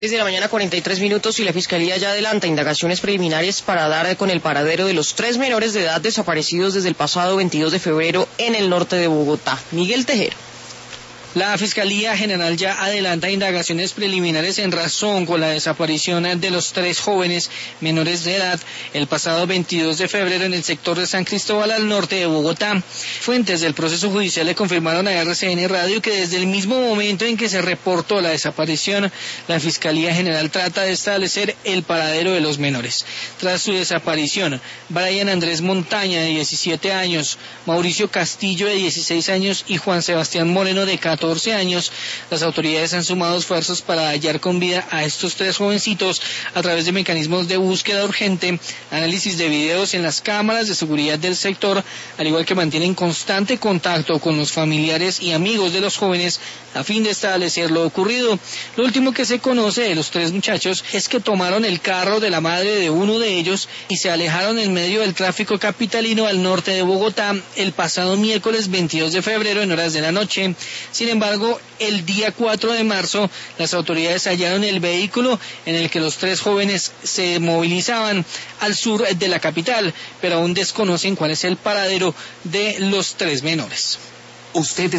Desde la mañana 43 minutos y la Fiscalía ya adelanta indagaciones preliminares para dar con el paradero de los 3 menores de edad desaparecidos desde el pasado 22 de febrero en el norte de Bogotá. Miguel Tejero. La Fiscalía General ya adelanta indagaciones preliminares en razón con la desaparición de los 3 jóvenes menores de edad el pasado 22 de febrero en el sector de San Cristóbal al norte de Bogotá. Fuentes del proceso judicial le confirmaron a RCN Radio que desde el mismo momento en que se reportó la desaparición, la Fiscalía General trata de establecer el paradero de los menores. Tras su desaparición, Brian Andrés Montaña, de 17 años, Mauricio Castillo, de 16 años y Juan Sebastián Moreno, de 14 años, las autoridades han sumado esfuerzos para hallar con vida a estos 3 jovencitos a través de mecanismos de búsqueda urgente, análisis de videos en las cámaras de seguridad del sector, al igual que mantienen constante contacto con los familiares y amigos de los jóvenes a fin de establecer lo ocurrido. Lo último que se conoce de los 3 muchachos es que tomaron el carro de la madre de uno de ellos y se alejaron en medio del tráfico capitalino al norte de Bogotá el pasado miércoles 22 de febrero en horas de la noche. Sin embargo, el día 4 de marzo, las autoridades hallaron el vehículo en el que los 3 jóvenes se movilizaban al sur de la capital, pero aún desconocen cuál es el paradero de los 3 menores. Usted